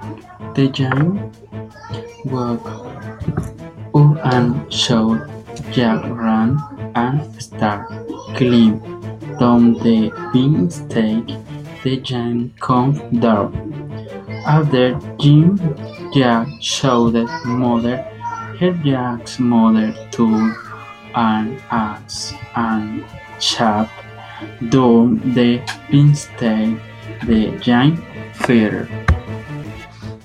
The giant walked up and saw Jack run and start climb down the beanstalk. The giant calmed down. After Jim, Jack shouted mother. Her Jack's mother took an axe and chopped down the beanstalk. The giant feared.